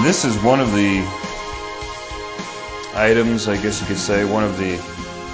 And this is one of the items, I guess you could say, one of the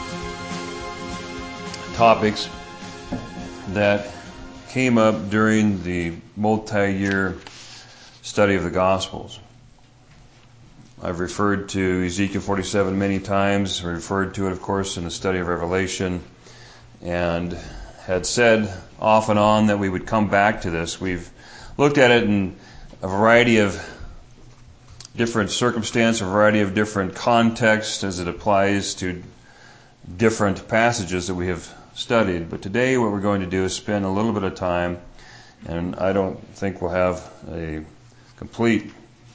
topics that came up during the multi-year study of the Gospels. I've referred to Ezekiel 47 many times, referred to it, of course, in the study of Revelation, and had said off and on that we would come back to this. We've looked at it in a variety of different circumstances, a variety of different contexts as it applies to different passages that we have studied. But today what we're going to do is spend a little bit of time, and I don't think we'll have a complete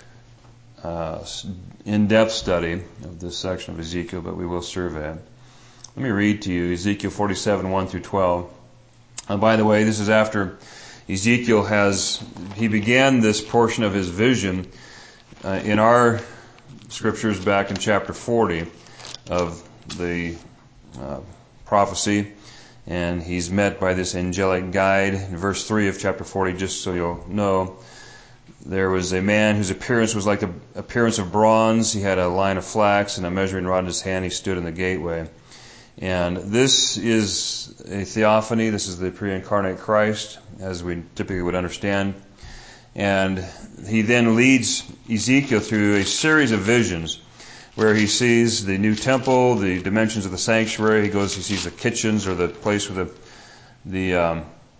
in-depth study of this section of Ezekiel, but we will survey it. Let me read to you Ezekiel 47, 1 through 12. And by the way, this is after Ezekiel he began this portion of his vision in our scriptures back in chapter 40 of the prophecy, and he's met by this angelic guide. In verse 3 of chapter 40, just so you'll know, there was a man whose appearance was like the appearance of bronze. He had a line of flax and a measuring rod in his hand. He stood in the gateway. And this is a theophany. This is the pre-incarnate Christ, as we typically would understand. And he then leads Ezekiel through a series of visions where he sees the new temple, the dimensions of the sanctuary. He sees the kitchens, or the place where the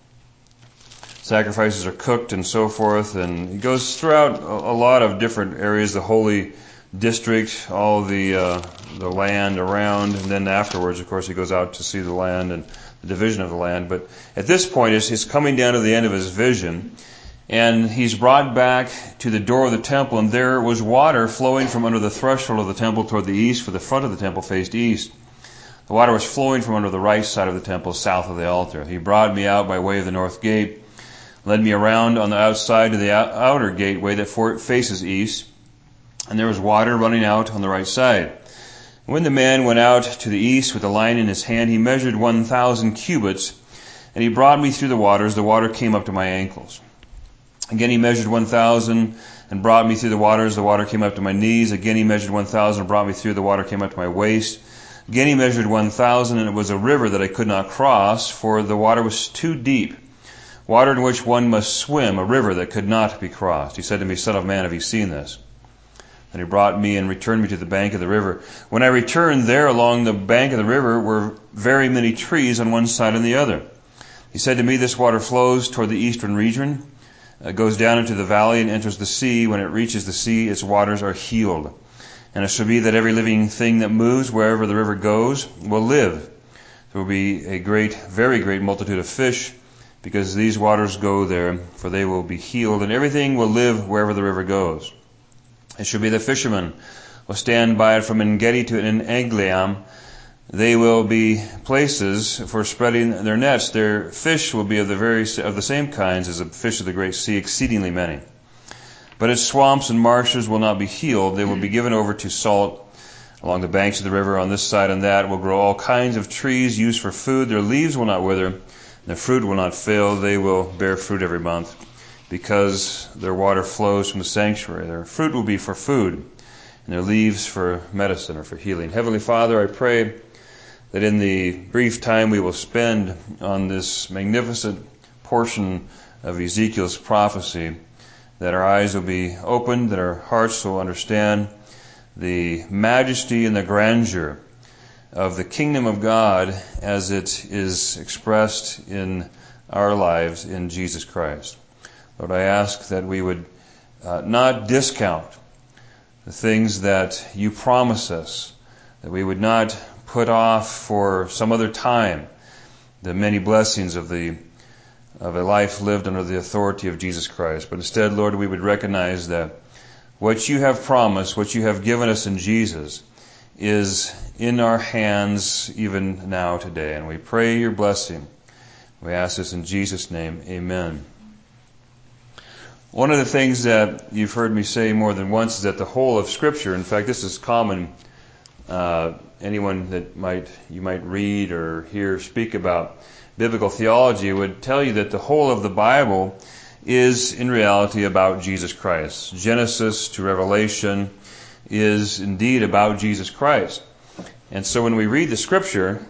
sacrifices are cooked and so forth. And he goes throughout a lot of different areas, the holy district, all the land around, and then afterwards, of course, he goes out to see the land and the division of the land. But at this point, he's coming down to the end of his vision, and he's brought back to the door of the temple, and there was water flowing from under the threshold of the temple toward the east, for the front of the temple faced east. The water was flowing from under the right side of the temple, south of the altar. He brought me out by way of the north gate, led me around on the outside to the outer gateway that faces east, and there was water running out on the right side. When the man went out to the east with a line in his hand, he measured 1,000 cubits, and he brought me through the waters. The water came up to my ankles. Again he measured 1,000 and brought me through the waters. The water came up to my knees. Again he measured 1,000 and brought me through. The water came up to my waist. Again he measured 1,000, and it was a river that I could not cross, for the water was too deep, water in which one must swim, a river that could not be crossed. He said to me, Son of man, have you seen this? And he brought me and returned me to the bank of the river. When I returned, there along the bank of the river were very many trees on one side and the other. He said to me, this water flows toward the eastern region, goes down into the valley and enters the sea. When it reaches the sea, its waters are healed. And it shall be that every living thing that moves wherever the river goes will live. There will be a very great multitude of fish, because these waters go there, for they will be healed, and everything will live wherever the river goes. It shall be the fishermen will stand by it from En-gedi to En-eglaim. They will be places for spreading their nets. Their fish will be of the same kinds as the fish of the great sea, exceedingly many. But its swamps and marshes will not be healed. They will be given over to salt. Along the banks of the river, on this side and that, will grow all kinds of trees used for food. Their leaves will not wither, their fruit will not fail. They will bear fruit every month, because their water flows from the sanctuary. Their fruit will be for food, and their leaves for medicine or for healing. Heavenly Father, I pray that in the brief time we will spend on this magnificent portion of Ezekiel's prophecy, that our eyes will be opened, that our hearts will understand the majesty and the grandeur of the kingdom of God as it is expressed in our lives in Jesus Christ. Lord, I ask that we would not discount the things that you promise us, that we would not put off for some other time the many blessings of a life lived under the authority of Jesus Christ. But instead, Lord, we would recognize that what you have promised, what you have given us in Jesus, is in our hands even now today. And we pray your blessing. We ask this in Jesus' name. Amen. One of the things that you've heard me say more than once is that the whole of Scripture, in fact, this is common, anyone that you might read or hear speak about biblical theology would tell you that the whole of the Bible is in reality about Jesus Christ. Genesis to Revelation is indeed about Jesus Christ. And so when we read the Scripture,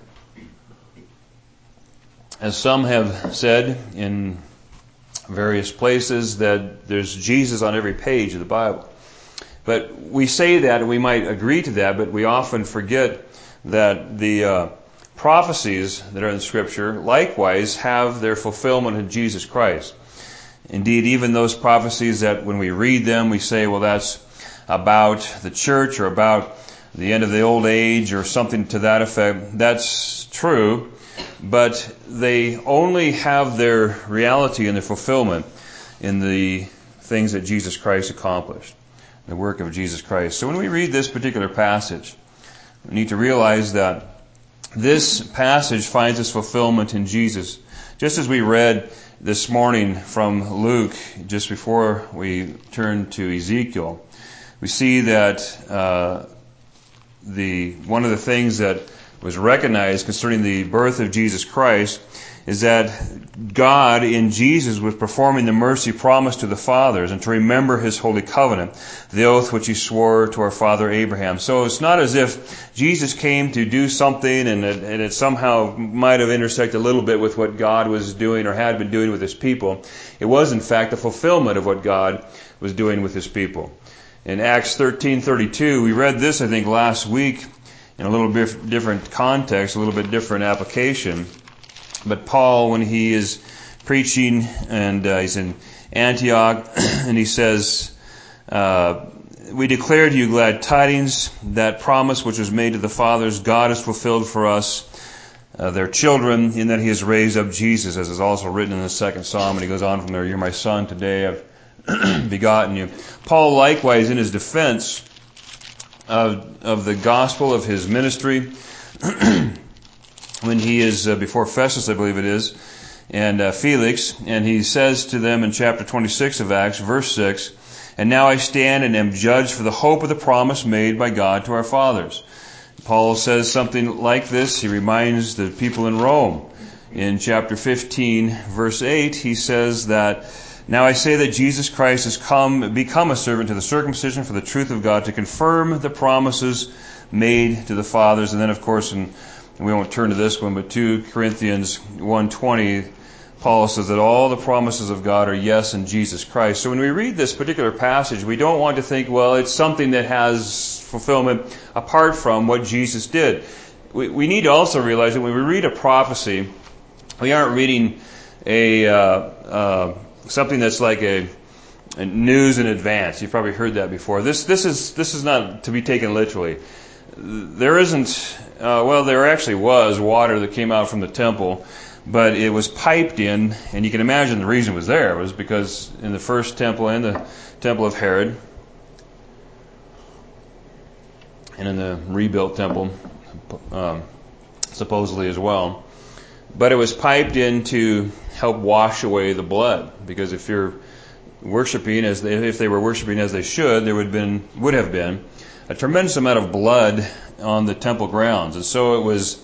as some have said in various places, that there's Jesus on every page of the Bible. But we say that, and we might agree to that, but we often forget that the prophecies that are in Scripture likewise have their fulfillment in Jesus Christ. Indeed, even those prophecies that when we read them, we say, well, that's about the church or about the end of the old age or something to that effect. That's true, but they only have their reality and their fulfillment in the things that Jesus Christ accomplished, the work of Jesus Christ. So when we read this particular passage, we need to realize that this passage finds its fulfillment in Jesus. Just as we read this morning from Luke, just before we turn to Ezekiel, we see that one of the things that was recognized concerning the birth of Jesus Christ is that God in Jesus was performing the mercy promised to the fathers and to remember His holy covenant, the oath which He swore to our father Abraham. So it's not as if Jesus came to do something and it somehow might have intersected a little bit with what God was doing or had been doing with His people. It was in fact the fulfillment of what God was doing with His people. In Acts 13:32, we read this I think last week in a little bit different context, a little bit different application. But Paul, when he is preaching, and he's in Antioch, and he says, we declare to you glad tidings, that promise which was made to the fathers, God has fulfilled for us, their children, in that He has raised up Jesus, as is also written in the second Psalm. And he goes on from there, you're my son, today I've begotten you. Paul likewise, in his defense of the gospel, of his ministry, when he is before Festus, I believe it is, and Felix, and he says to them in chapter 26 of Acts, verse 6, and now I stand and am judged for the hope of the promise made by God to our fathers. Paul says something like this. He reminds the people in Rome. In chapter 15, verse 8, he says that, now I say that Jesus Christ has become a servant to the circumcision for the truth of God, to confirm the promises made to the fathers. And then, of course, and we won't turn to this one, but 2 Corinthians 1:20, Paul says that all the promises of God are yes in Jesus Christ. So when we read this particular passage, we don't want to think, well, it's something that has fulfillment apart from what Jesus did. We need to also realize that when we read a prophecy, we aren't reading something that's like a news in advance. You've probably heard that before. This is not to be taken literally. There isn't, there actually was water that came out from the temple, but it was piped in, and you can imagine the reason it was there. It was because in the first temple and the temple of Herod, and in the rebuilt temple, supposedly as well, but it was piped in to help wash away the blood, because if you're worshiping if they were worshiping as they should, there would have been a tremendous amount of blood on the temple grounds, and so it was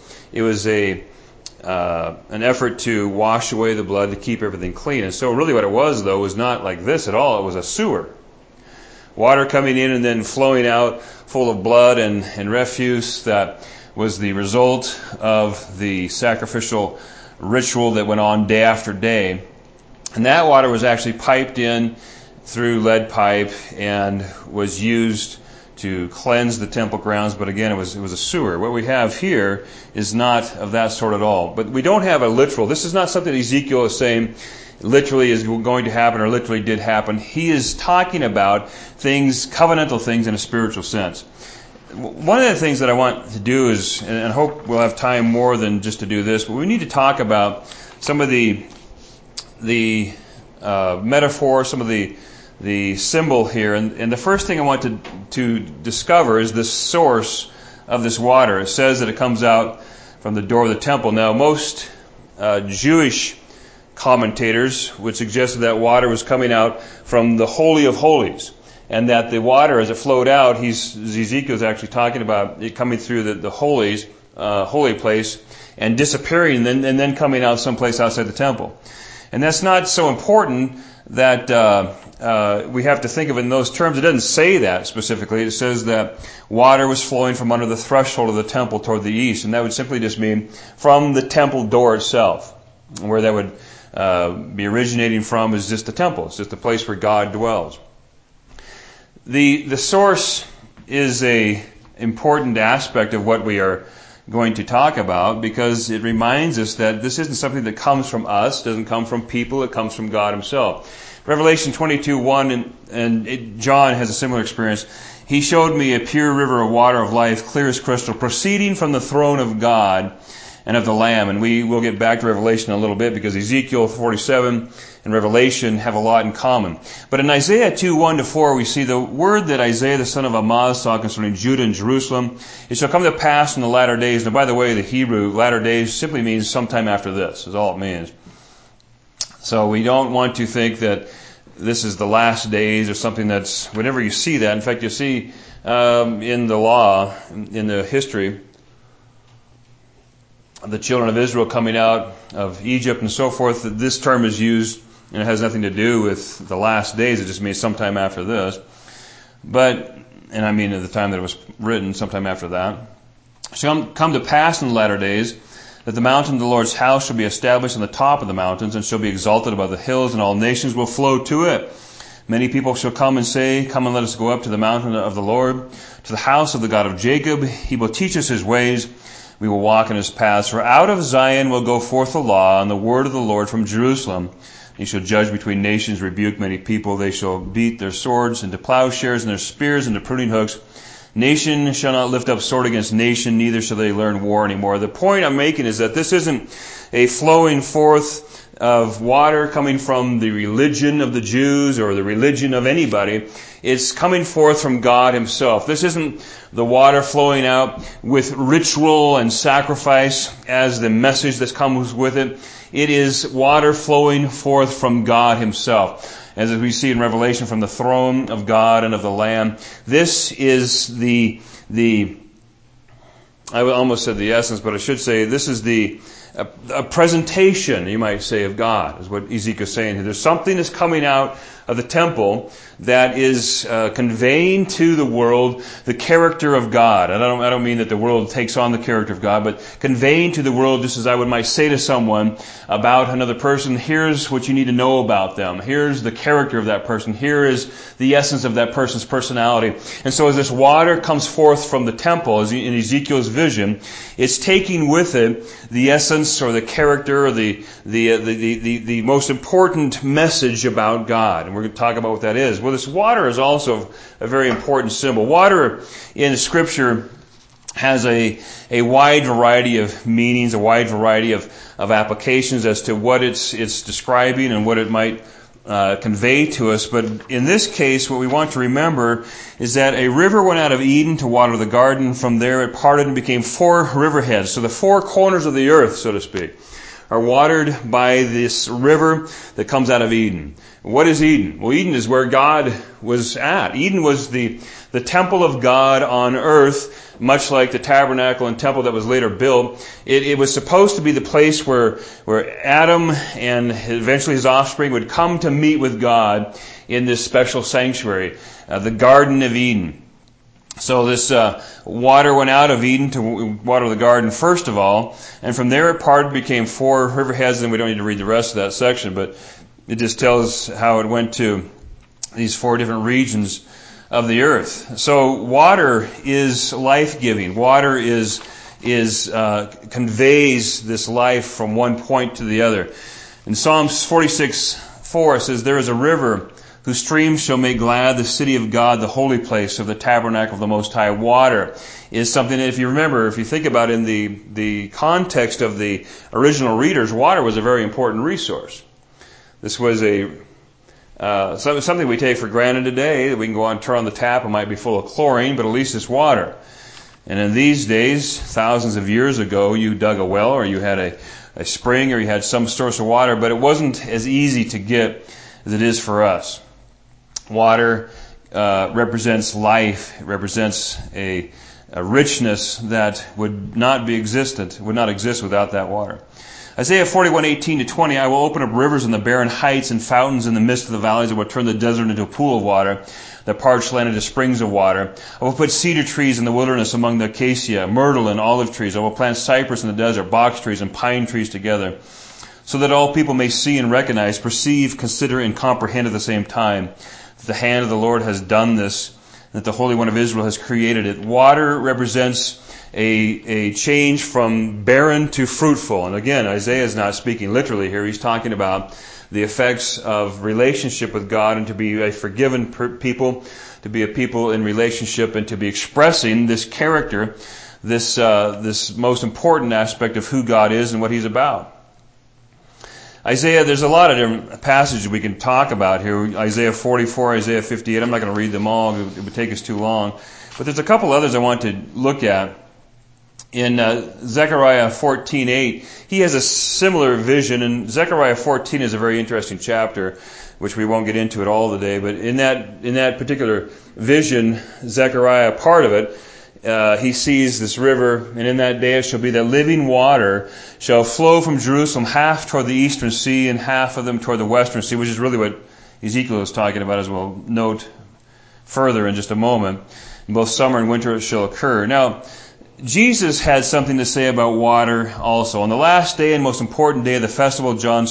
an effort to wash away the blood, to keep everything clean. And so really what it was, though, was not like this at all. It was a sewer. Water coming in and then flowing out full of blood and refuse that was the result of the sacrificial ritual that went on day after day. And that water was actually piped in through lead pipe and was used to cleanse the temple grounds, but again, it was a sewer. What we have here is not of that sort at all. But we don't have a literal. This is not something Ezekiel is saying literally is going to happen or literally did happen. He is talking about things, covenantal things in a spiritual sense. One of the things that I want to do is, and I hope we'll have time more than just to do this, but we need to talk about some of the metaphor, some of the symbol here. And the first thing I want to discover is the source of this water. It says that it comes out from the door of the temple. Now, most Jewish commentators would suggest that water was coming out from the Holy of Holies, and that the water, as it flowed out, Ezekiel's actually talking about it coming through the holies, holy place, and disappearing, and then coming out someplace outside the temple. And that's not so important that we have to think of it in those terms. It doesn't say that specifically. It says that water was flowing from under the threshold of the temple toward the east, and that would simply just mean from the temple door itself. Where that would be originating from is just the temple. It's just the place where God dwells. The source is a important aspect of what we are going to talk about, because it reminds us that this isn't something that comes from us, doesn't come from people, it comes from God himself. Revelation 22:1, and John has a similar experience. He showed me a pure river of water of life, clear as crystal, proceeding from the throne of God and of the Lamb. And we will get back to Revelation in a little bit, because Ezekiel 47 and Revelation have a lot in common. But in Isaiah 2:1-4, we see the word that Isaiah the son of Amoz saw concerning Judah and Jerusalem. It shall come to pass in the latter days. Now, by the way, the Hebrew latter days simply means sometime after this, is all it means. So we don't want to think that this is the last days or something that's, whenever you see that, in fact, you see in the law, in the history, the children of Israel coming out of Egypt and so forth, that this term is used, and it has nothing to do with the last days. It just means sometime after this. But, and I mean at the time that it was written, sometime after that. Shall come to pass in the latter days that the mountain of the Lord's house shall be established on the top of the mountains, and shall be exalted above the hills, and all nations will flow to it. Many people shall come and say, come and let us go up to the mountain of the Lord, to the house of the God of Jacob. He will teach us his ways. We will walk in his paths. For out of Zion will go forth the law and the word of the Lord from Jerusalem. He shall judge between nations, rebuke many people. They shall beat their swords into plowshares and their spears into pruning hooks. Nation shall not lift up sword against nation, neither shall they learn war anymore. The point I'm making is that this isn't a flowing forth of water coming from the religion of the Jews or the religion of anybody. It's coming forth from God himself. This isn't the water flowing out with ritual and sacrifice as the message that comes with it. It is water flowing forth from God himself. As we see in Revelation, from the throne of God and of the Lamb. This is the I almost said the essence, but I should say this is a presentation, you might say, of God, is what Ezekiel is saying here. There's something that's coming out of the temple that is conveying to the world the character of God. And I don't mean that the world takes on the character of God, but conveying to the world, just as I might say to someone about another person, here's what you need to know about them. Here's the character of that person. Here is the essence of that person's personality. And so as this water comes forth from the temple, as in Ezekiel's vision, it's taking with it the essence or the character or the most important message about God. And we're going to talk about what that is. Well, this water is also a very important symbol. Water in Scripture has a wide variety of meanings, a wide variety of applications as to what it's describing and what it might convey to us. But in this case, what we want to remember is that a river went out of Eden to water the garden. From there it parted and became 4 riverheads. So the 4 corners of the earth, so to speak, are watered by this river that comes out of Eden. What is Eden? Well, Eden is where God was at. Eden was the temple of God on earth, much like the tabernacle and temple that was later built. It was supposed to be the place where Adam and eventually his offspring would come to meet with God in this special sanctuary, the Garden of Eden. So this water went out of Eden to water the garden first of all, and from there it parted, became 4 riverheads, and we don't need to read the rest of that section, but it just tells how it went to these 4 different regions of the earth. So water is life-giving. Water conveys this life from one point to the other. In Psalms 46:4 it says, "There is a river whose streams shall make glad the city of God, the holy place of the tabernacle of the Most High." Water is something that, if you think about in the context of the original readers, water was a very important resource. This was something we take for granted today, that we can go out and turn on the tap. It might be full of chlorine, but at least it's water. And in these days, thousands of years ago, you dug a well or you had a spring or you had some source of water, but it wasn't as easy to get as it is for us. Water represents life. It represents a richness that would not exist without that water. Isaiah 41:18-20, I will open up rivers in the barren heights and fountains in the midst of the valleys. I will turn the desert into a pool of water, the parched land into springs of water. I will put cedar trees in the wilderness among the acacia, myrtle and olive trees. I will plant cypress in the desert, box trees and pine trees together, so that all people may see and recognize, perceive, consider, and comprehend at the same time that the hand of the Lord has done this, that the Holy One of Israel has created it. Water represents a change from barren to fruitful. And again, Isaiah is not speaking literally here. He's talking about the effects of relationship with God and to be a forgiven people, to be a people in relationship and to be expressing this character, this most important aspect of who God is and what He's about. Isaiah, there's a lot of different passages we can talk about here. Isaiah 44, Isaiah 58. I'm not going to read them all. It would take us too long. But there's a couple others I want to look at. In Zechariah 14:8, he has a similar vision, and Zechariah 14 is a very interesting chapter, which we won't get into it all today. But in that particular vision, Zechariah, part of it, he sees this river, and in that day it shall be that living water shall flow from Jerusalem, half toward the eastern sea and half of them toward the western sea, which is really what Ezekiel is talking about, as we'll note further in just a moment. In both summer and winter it shall occur. Now, Jesus had something to say about water also. On the last day and most important day of the festival, John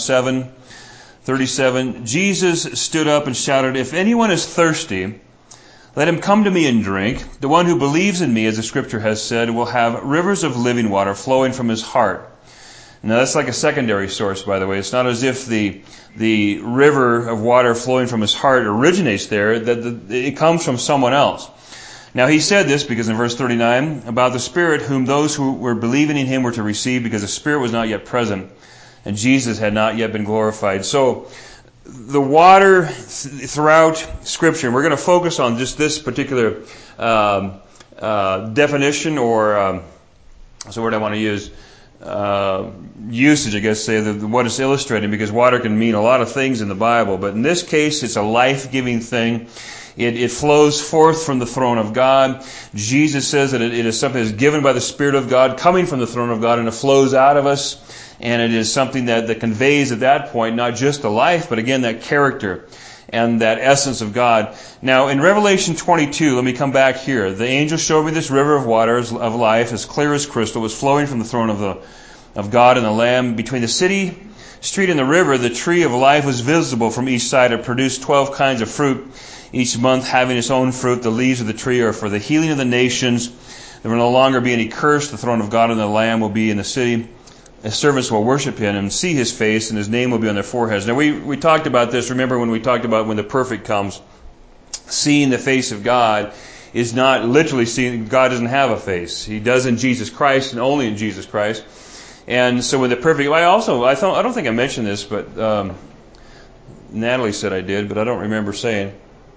7:37, Jesus stood up and shouted, if anyone is thirsty, let him come to me and drink. The one who believes in me, as the scripture has said, will have rivers of living water flowing from his heart. Now that's like a secondary source, by the way. It's not as if the river of water flowing from his heart originates there, that it comes from someone else. Now he said this because in verse 39, about the Spirit whom those who were believing in Him were to receive, because the Spirit was not yet present and Jesus had not yet been glorified. So the water throughout Scripture, and we're going to focus on just this particular definition, or what's the word I want to use? Usage, I guess, say what it's illustrating, because water can mean a lot of things in the Bible, but in this case it's a life-giving thing. It flows forth from the throne of God. Jesus says that it is something that's given by the Spirit of God, coming from the throne of God, and it flows out of us. And it is something that conveys at that point not just the life, but again that character and that essence of God. Now in Revelation 22, let me come back here. The angel showed me this river of waters of life, as clear as crystal, was flowing from the throne of God and the Lamb. Between the city, street, and the river, the tree of life was visible from each side. It produced 12 kinds of fruit, each month having its own fruit. The leaves of the tree are for the healing of the nations. There will no longer be any curse. The throne of God and the Lamb will be in the city. His servants will worship Him and see His face, and His name will be on their foreheads. Now we talked about this. Remember when we talked about when the perfect comes, seeing the face of God is not literally seeing. God doesn't have a face. He does in Jesus Christ and only in Jesus Christ. And so when the perfect, I don't think I mentioned this, but Natalie said I did, but I don't remember saying,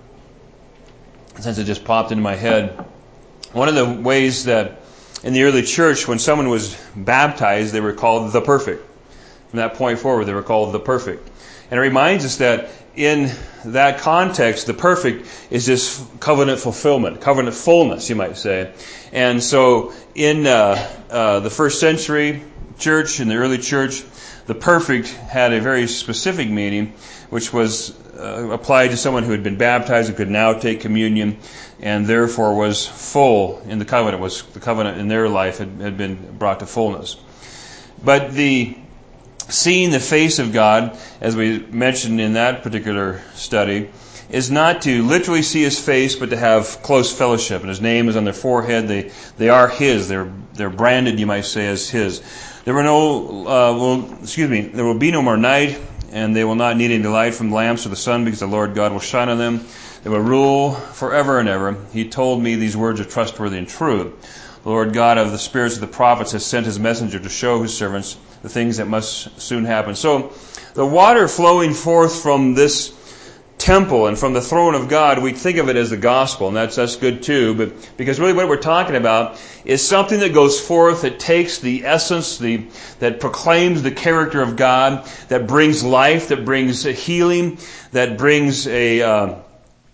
since it just popped into my head. One of the ways that in the early church, when someone was baptized, they were called the perfect. From that point forward, they were called the perfect. And it reminds us that in that context, the perfect is this covenant fulfillment, covenant fullness, you might say. And so in the first century church, in the early church, the perfect had a very specific meaning, which was applied to someone who had been baptized and could now take communion, and therefore was full in the covenant. Was the covenant in their life had been brought to fullness. But the seeing the face of God, as we mentioned in that particular study, is not to literally see His face, but to have close fellowship. And His name is on their forehead. They are His. They're branded, you might say, as His. There will be no more night, and they will not need any light from the lamps or the sun, because the Lord God will shine on them. They will rule forever and ever. He told me these words are trustworthy and true. The Lord God of the spirits of the prophets has sent His messenger to show His servants the things that must soon happen. So the water flowing forth from this temple and from the throne of God, we think of it as the gospel, and that's good too, but because really what we're talking about is something that goes forth, that takes the essence, that proclaims the character of God, that brings life, that brings a healing, that brings a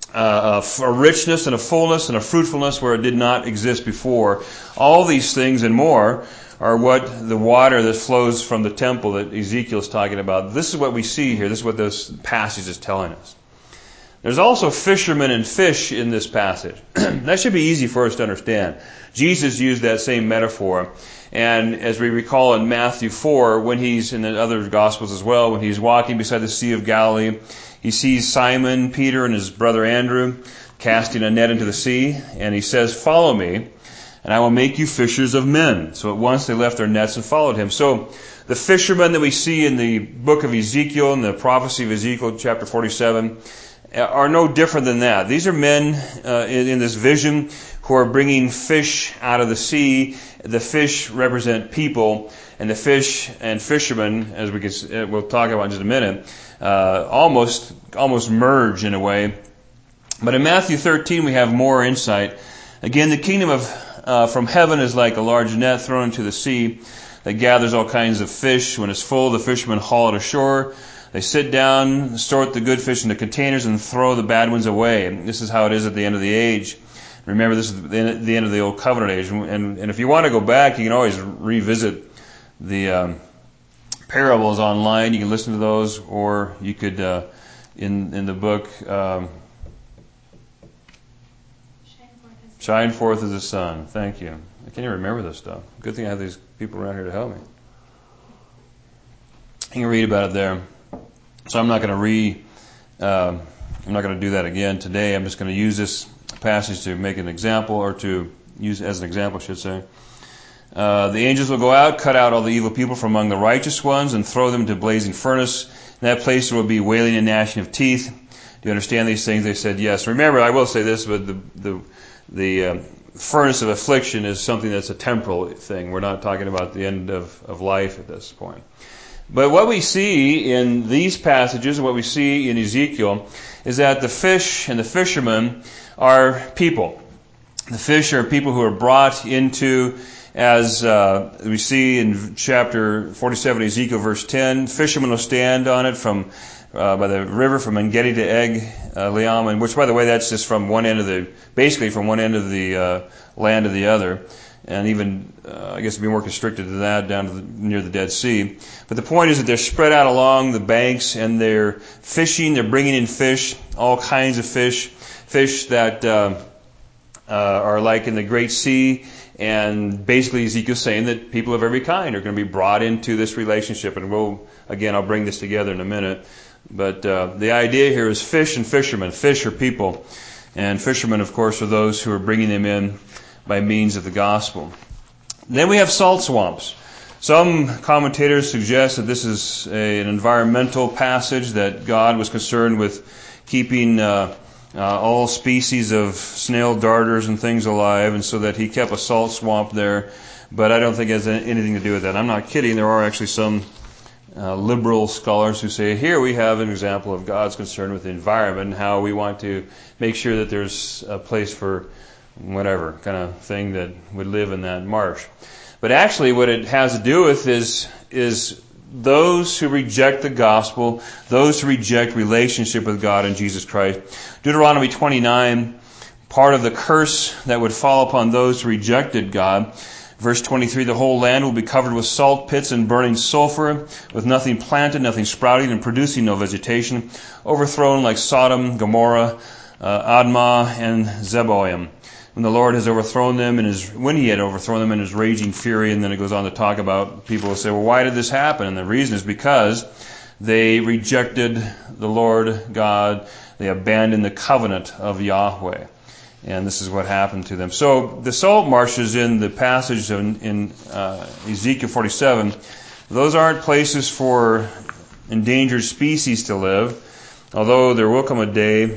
a richness and a fullness and a fruitfulness where it did not exist before. All these things and more are what the water that flows from the temple that Ezekiel is talking about. This is what we see here. This is what this passage is telling us. There's also fishermen and fish in this passage. That should be easy for us to understand. Jesus used that same metaphor. And as we recall in Matthew 4, when he's in the other Gospels as well, when he's walking beside the Sea of Galilee, he sees Simon, Peter, and his brother Andrew casting a net into the sea. And he says, "Follow me, and I will make you fishers of men." So at once they left their nets and followed him. So the fishermen that we see in the book of Ezekiel, in the prophecy of Ezekiel chapter 47, are no different than that. These are men in this vision who are bringing fish out of the sea. The fish represent people, and the fish and fishermen, as we'll talk about in just a minute, almost merge in a way. But in Matthew 13 we have more insight. Again, the kingdom of from heaven is like a large net thrown into the sea that gathers all kinds of fish. When it's full, the fishermen haul it ashore. They sit down, sort the good fish into containers, and throw the bad ones away. This is how it is at the end of the age. Remember, this is the end of the Old Covenant age. And if you want to go back, you can always revisit the parables online. You can listen to those, or you could, in the book, Shine Forth as the Sun. Thank you. I can't even remember this stuff. Good thing I have these people around here to help me. You can read about it there. So I'm not going to do that again today. I'm just going to use this passage to make an example, or to use as an example, I should say. The angels will go out, cut out all the evil people from among the righteous ones, and throw them into blazing furnace. In that place there will be wailing and gnashing of teeth. Do you understand these things? They said, yes. Remember, I will say this, but the furnace of affliction is something that's a temporal thing. We're not talking about the end of life at this point. But what we see in these passages, and what we see in Ezekiel, is that the fish and the fishermen are people. The fish are people who are brought into, as we see in chapter 47, Ezekiel verse 10, fishermen will stand on it from by the river from En-Gedi to Eg-Leam, and which, by the way, that's just from one end of the land to the other. And even, I guess it'd be more constricted to that down to near the Dead Sea. But the point is that they're spread out along the banks, and they're fishing. They're bringing in fish, all kinds of fish that are like in the Great Sea. And basically Ezekiel's saying that people of every kind are going to be brought into this relationship. And I'll bring this together in a minute. But the idea here is fish and fishermen. Fish are people, and fishermen, of course, are those who are bringing them in by means of the gospel. Then we have salt swamps. Some commentators suggest that this is an environmental passage, that God was concerned with keeping all species of snail darters and things alive, and so that he kept a salt swamp there. But I don't think it has anything to do with that. I'm not kidding. There are actually some liberal scholars who say, here we have an example of God's concern with the environment and how we want to make sure that there's a place for whatever kind of thing that would live in that marsh. But actually what it has to do with is those who reject the gospel, those who reject relationship with God and Jesus Christ. Deuteronomy 29, part of the curse that would fall upon those who rejected God. Verse 23, the whole land will be covered with salt pits and burning sulfur, with nothing planted, nothing sprouting, and producing no vegetation, overthrown like Sodom, Gomorrah, Admah, and Zeboim. When the Lord has overthrown them when he had overthrown them in his raging fury, and then it goes on to talk about, people will say, well, why did this happen? And the reason is because they rejected the Lord God. They abandoned the covenant of Yahweh. And this is what happened to them. So the salt marshes in the passage in Ezekiel 47, those aren't places for endangered species to live, although there will come a day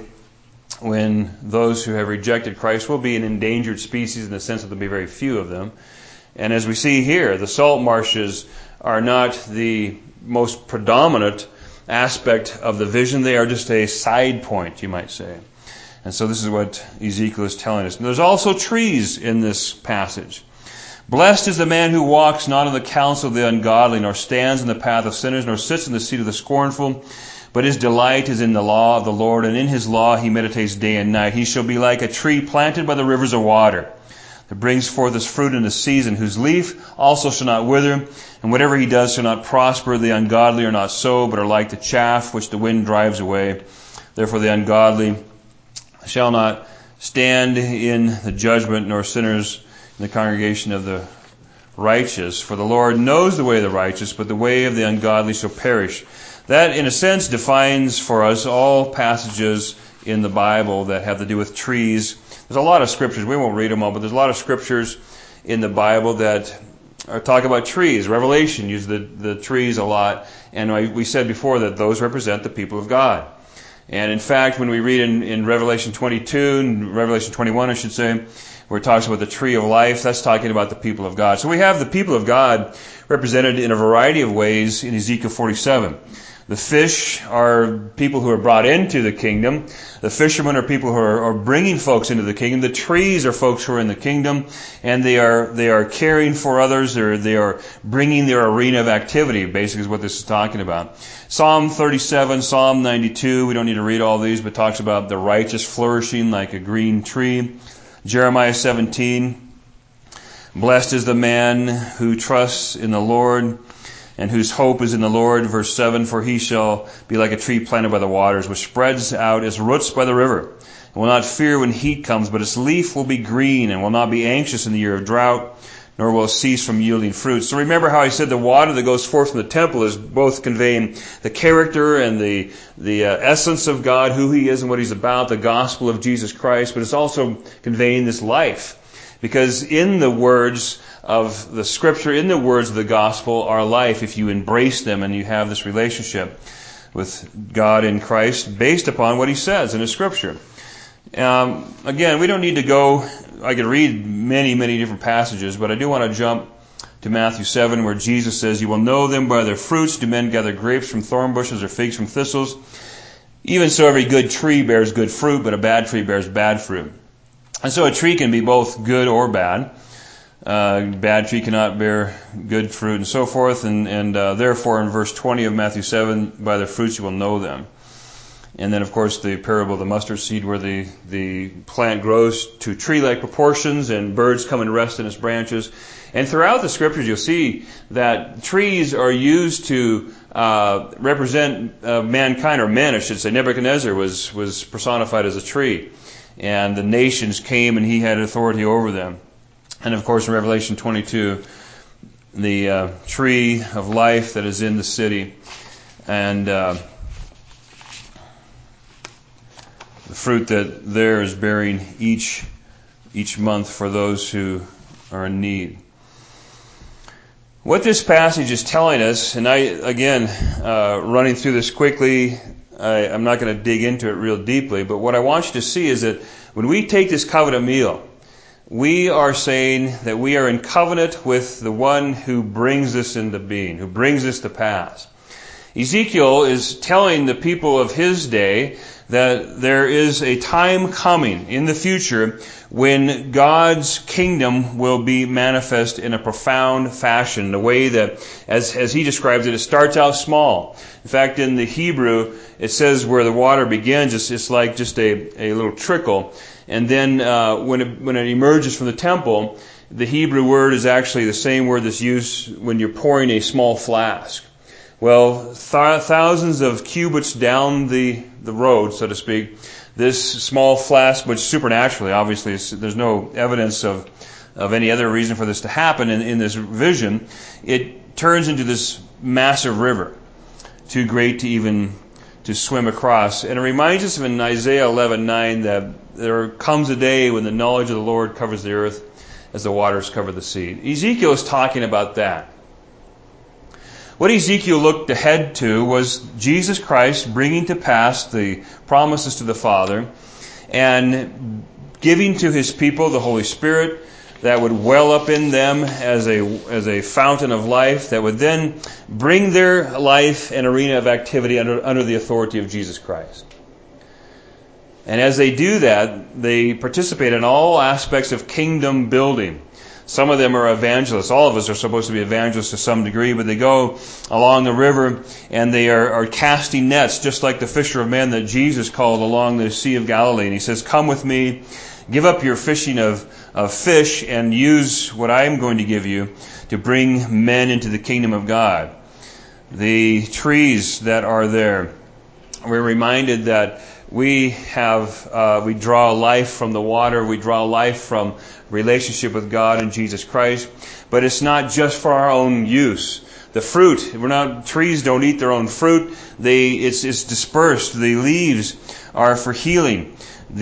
when those who have rejected Christ will be an endangered species in the sense that there'll be very few of them. And as we see here, the salt marshes are not the most predominant aspect of the vision. They are just a side point, you might say. And so this is what Ezekiel is telling us. And there's also trees in this passage. Blessed is the man who walks not in the counsel of the ungodly, nor stands in the path of sinners, nor sits in the seat of the scornful, But his delight is in the law of the Lord, and in his law he meditates day and night. He shall be like a tree planted by the rivers of water, that brings forth his fruit in the season, whose leaf also shall not wither, and whatever he does shall not prosper. The ungodly are not so, but are like the chaff which the wind drives away. Therefore the ungodly shall not stand in the judgment, nor sinners in the congregation of the righteous. For the Lord knows the way of the righteous, but the way of the ungodly shall perish. That, in a sense, defines for us all passages in the Bible that have to do with trees. There's a lot of scriptures. We won't read them all, but there's a lot of scriptures in the Bible that talk about trees. Revelation uses the trees a lot. And we said before that those represent the people of God. And in fact, when we read in Revelation 22, and Revelation 21, I should say, where it talks about the tree of life, that's talking about the people of God. So we have the people of God represented in a variety of ways in Ezekiel 47. The fish are people who are brought into the kingdom. The fishermen are people who are bringing folks into the kingdom. The trees are folks who are in the kingdom, and they are caring for others. They are bringing their arena of activity, basically is what this is talking about. Psalm 37, Psalm 92, we don't need to read all these, but talks about the righteous flourishing like a green tree. Jeremiah 17, blessed is the man who trusts in the Lord, and whose hope is in the Lord. Verse 7, for he shall be like a tree planted by the waters, which spreads out its roots by the river, and will not fear when heat comes, but its leaf will be green, and will not be anxious in the year of drought, nor will it cease from yielding fruit. So remember how I said the water that goes forth from the temple is both conveying the character and the essence of God, who he is and what he's about, the gospel of Jesus Christ, but it's also conveying this life. Because in the words of the scripture, in the words of the gospel, are life if you embrace them and you have this relationship with God in Christ based upon what he says in the scripture. Again, we don't need to go, I could read many, many different passages, but I do want to jump to Matthew 7 where Jesus says, you will know them by their fruits. Do men gather grapes from thorn bushes or figs from thistles? Even so, every good tree bears good fruit, but a bad tree bears bad fruit. And so a tree can be both good or bad. Bad tree cannot bear good fruit and so forth. And therefore, in verse 20 of Matthew 7, by their fruits you will know them. And then, of course, the parable of the mustard seed where the plant grows to tree-like proportions and birds come and rest in its branches. And throughout the scriptures, you'll see that trees are used to represent mankind, or men, I should say. Nebuchadnezzar was personified as a tree. And the nations came and he had authority over them. And of course in Revelation 22, the tree of life that is in the city. And the fruit that there is bearing each month for those who are in need. What this passage is telling us, and running through this quickly, I'm not going to dig into it real deeply, but what I want you to see is that when we take this covenant meal, we are saying that we are in covenant with the one who brings this into being, who brings this to pass. Ezekiel is telling the people of his day that there is a time coming in the future when God's kingdom will be manifest in a profound fashion, the way that, as he describes it, it starts out small. In fact, in the Hebrew, it says where the water begins, it's like just a little trickle. And then when it emerges from the temple, the Hebrew word is actually the same word that's used when you're pouring a small flask. Well, thousands of cubits down the road, so to speak, this small flask, which supernaturally, obviously, there's no evidence of any other reason for this to happen in this vision, it turns into this massive river, too great to swim across. And it reminds us of in Isaiah 11:9 that there comes a day when the knowledge of the Lord covers the earth as the waters cover the sea. Ezekiel is talking about that. What Ezekiel looked ahead to was Jesus Christ bringing to pass the promises to the Father and giving to his people the Holy Spirit that would well up in them as a fountain of life that would then bring their life and arena of activity under the authority of Jesus Christ. And as they do that, they participate in all aspects of kingdom building. Some of them are evangelists. All of us are supposed to be evangelists to some degree, but they go along the river and they are casting nets, just like the fisher of men that Jesus called along the Sea of Galilee. And he says, come with me, give up your fishing of fish, and use what I am going to give you to bring men into the kingdom of God. The trees that are there, we're reminded that we draw life from the water, we draw life from relationship with God and Jesus Christ, but it's not just for our own use. The fruit, trees don't eat their own fruit, it's dispersed. The leaves are for healing.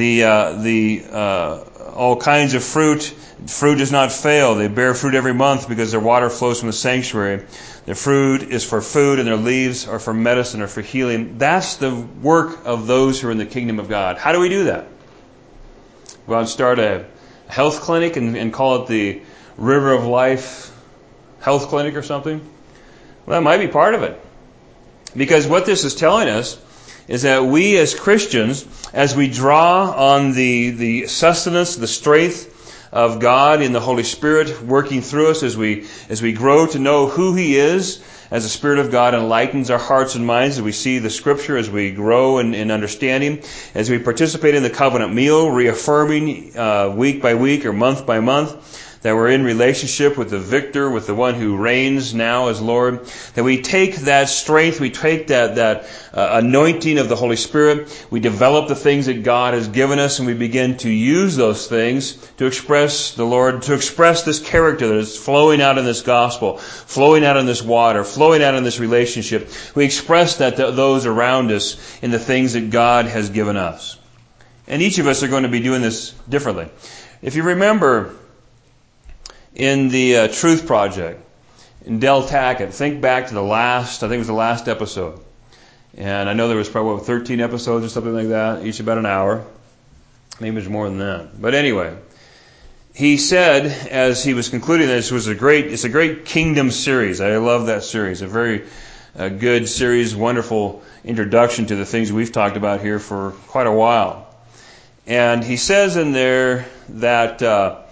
All kinds of fruit does not fail. They bear fruit every month because their water flows from the sanctuary. Their fruit is for food and their leaves are for medicine or for healing. That's the work of those who are in the kingdom of God. How do we do that? Go out and start a health clinic and call it the River of Life Health Clinic or something? Well, that might be part of it. Because what this is telling us is that we as Christians, as we draw on the sustenance, the strength of God in the Holy Spirit working through us as we grow to know who He is, as the Spirit of God enlightens our hearts and minds, as we see the Scripture, as we grow in understanding, as we participate in the covenant meal, reaffirming week by week or month by month that we're in relationship with the victor, with the one who reigns now as Lord, that we take that strength, we take that anointing of the Holy Spirit, we develop the things that God has given us, and we begin to use those things to express the Lord, to express this character that is flowing out in this gospel, flowing out in this water, flowing out in this relationship. We express that to those around us in the things that God has given us. And each of us are going to be doing this differently. If you remember, in the Truth Project, in Del Tackett, think back to I think it was the last episode. And I know there was probably 13 episodes or something like that, each about an hour. Maybe there's more than that. But anyway, he said, as he was concluding this, it's a great kingdom series. I love that series. A very good series, wonderful introduction to the things we've talked about here for quite a while. And he says in there that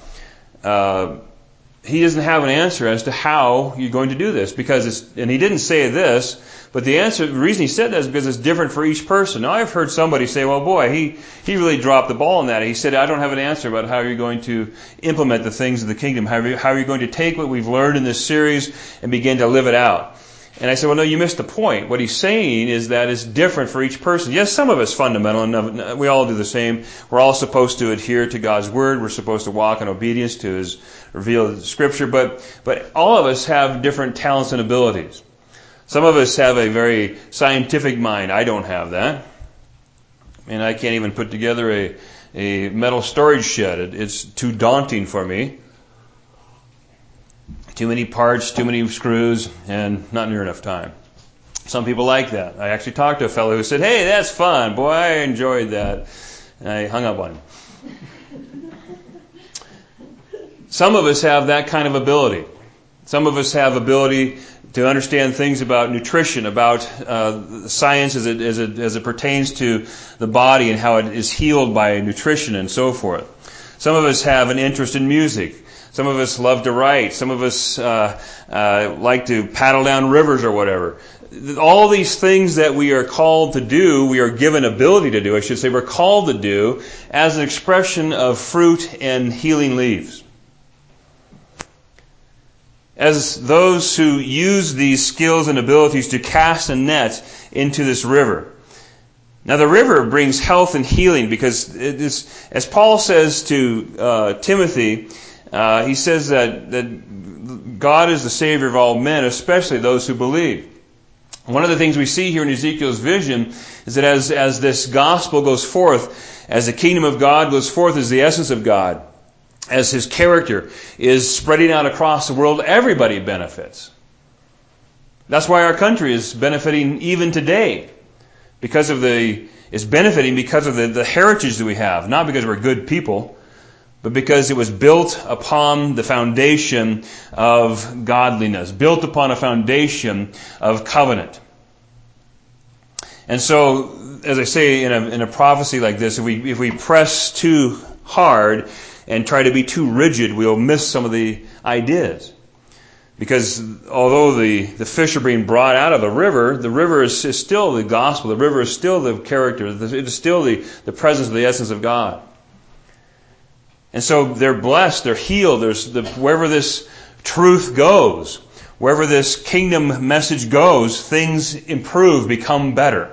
he doesn't have an answer as to how you're going to do this, and he didn't say this, but the reason he said that is because it's different for each person. Now, I've heard somebody say, well, boy, he really dropped the ball on that. He said, I don't have an answer about how you're going to implement the things of the kingdom, how you're going to take what we've learned in this series and begin to live it out. And I said, well, no, you missed the point. What he's saying is that it's different for each person. Yes, some of it's fundamental, and we all do the same. We're all supposed to adhere to God's Word. We're supposed to walk in obedience to His revealed Scripture. But all of us have different talents and abilities. Some of us have a very scientific mind. I don't have that. And I can't even put together a metal storage shed. It's too daunting for me. Too many parts, too many screws, and not near enough time. Some people like that. I actually talked to a fellow who said, hey, that's fun. Boy, I enjoyed that. And I hung up on him. Some of us have that kind of ability. Some of us have ability to understand things about nutrition, about science as it pertains to the body and how it is healed by nutrition and so forth. Some of us have an interest in music. Some of us love to write. Some of us like to paddle down rivers or whatever. All these things that we are called to do, we are given ability to do, I should say, we're called to do as an expression of fruit and healing leaves. As those who use these skills and abilities to cast a net into this river. Now the river brings health and healing because it is, as Paul says to Timothy, he says that God is the Savior of all men, especially those who believe. One of the things we see here in Ezekiel's vision is that as this gospel goes forth, as the kingdom of God goes forth as the essence of God, as His character is spreading out across the world, everybody benefits. That's why our country is benefiting even today. It's benefiting because of the heritage that we have, not because we're good people, but because it was built upon the foundation of godliness, built upon a foundation of covenant. And so, as I say, in a prophecy like this, if we press too hard and try to be too rigid, we'll miss some of the ideas. Because although the fish are being brought out of the river is still the gospel. The river is still the character. It is still the presence of the essence of God. And so they're blessed, they're healed. Wherever this truth goes, wherever this kingdom message goes, things improve, become better.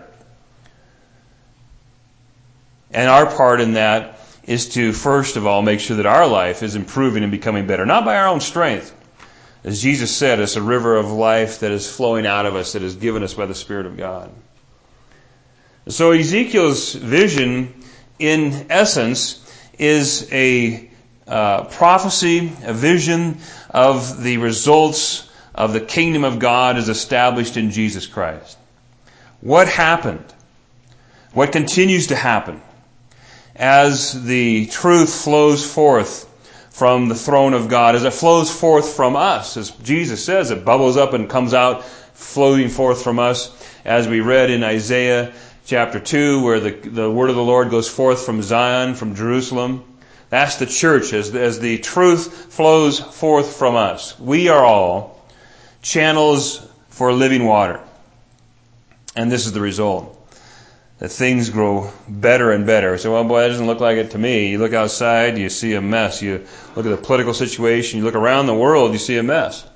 And our part in that is to, first of all, make sure that our life is improving and becoming better. Not by our own strength. As Jesus said, it's a river of life that is flowing out of us, that is given us by the Spirit of God. So Ezekiel's vision, in essence, is a prophecy, a vision of the results of the kingdom of God as established in Jesus Christ. What happened? What continues to happen as the truth flows forth from the throne of God, as it flows forth from us, as Jesus says, it bubbles up and comes out, flowing forth from us, as we read in Isaiah chapter 2, where the word of the Lord goes forth from Zion, from Jerusalem. That's the church, as the truth flows forth from us. We are all channels for living water. And this is the result. That things grow better and better. So, well, boy, that doesn't look like it to me. You look outside, you see a mess. You look at the political situation, you look around the world, you see a mess.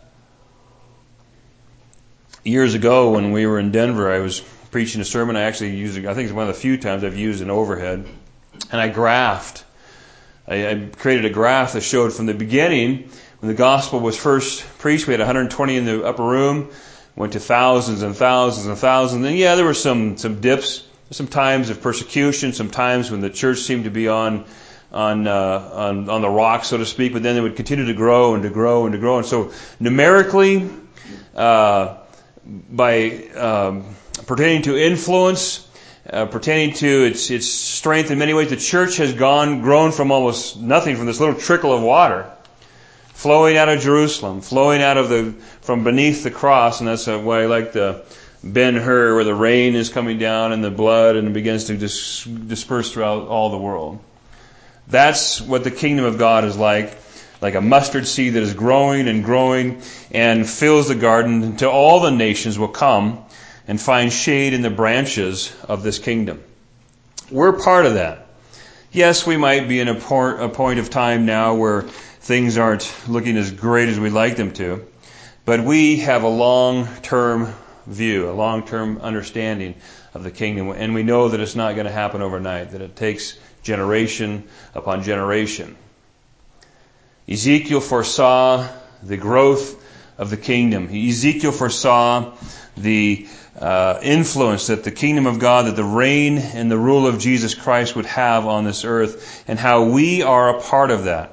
Years ago, when we were in Denver, I was preaching a sermon. I actually used, I think it's one of the few times I've used an overhead. And I graphed. I created a graph that showed from the beginning, when the gospel was first preached, we had 120 in the upper room, went to thousands and thousands and thousands. And yeah, there were some dips. Some times of persecution, some times when the church seemed to be on the rock, so to speak, but then it would continue to grow and to grow and to grow. And so numerically, by pertaining to influence, pertaining to its strength in many ways, the church has grown from almost nothing, from this little trickle of water, flowing out of Jerusalem, flowing out of from beneath the cross, and that's why I like the Ben-Hur, where the rain is coming down and the blood and it begins to disperse throughout all the world. That's what the kingdom of God is like a mustard seed that is growing and growing and fills the garden until all the nations will come and find shade in the branches of this kingdom. We're part of that. Yes, we might be in a point of time now where things aren't looking as great as we'd like them to, but we have a long-term view, a long-term understanding of the kingdom. And we know that it's not going to happen overnight, that it takes generation upon generation. Ezekiel foresaw the growth of the kingdom. Ezekiel foresaw the influence that the kingdom of God, that the reign and the rule of Jesus Christ would have on this earth, and how we are a part of that.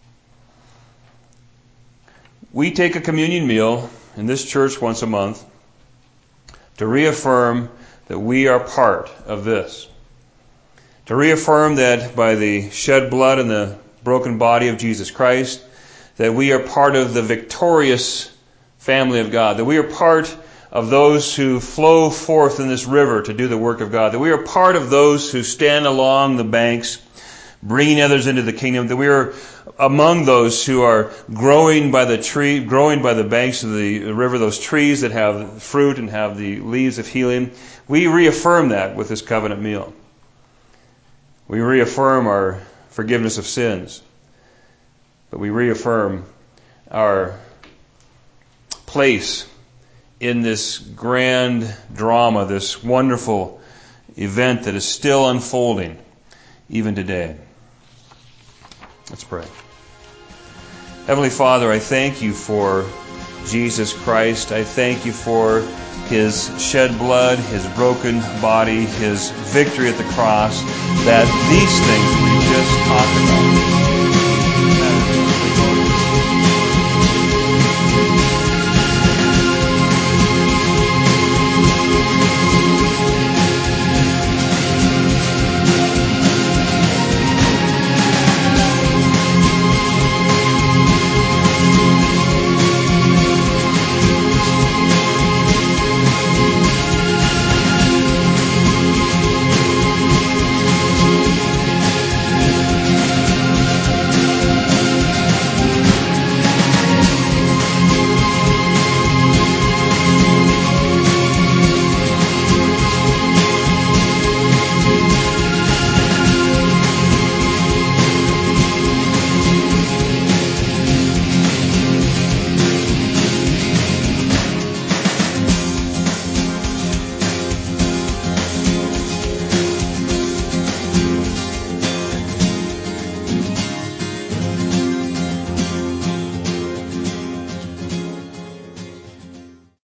We take a communion meal in this church once a month to reaffirm that we are part of this. To reaffirm that by the shed blood and the broken body of Jesus Christ, that we are part of the victorious family of God, that we are part of those who flow forth in this river to do the work of God, that we are part of those who stand along the banks, bringing others into the kingdom, that we are among those who are growing by the banks of the river, those trees that have fruit and have the leaves of healing. We reaffirm that with this covenant meal. We reaffirm our forgiveness of sins, but we reaffirm our place in this grand drama, this wonderful event that is still unfolding even today. Let's pray. Heavenly Father, I thank you for Jesus Christ. I thank you for His shed blood, His broken body, His victory at the cross, that these things we just talked about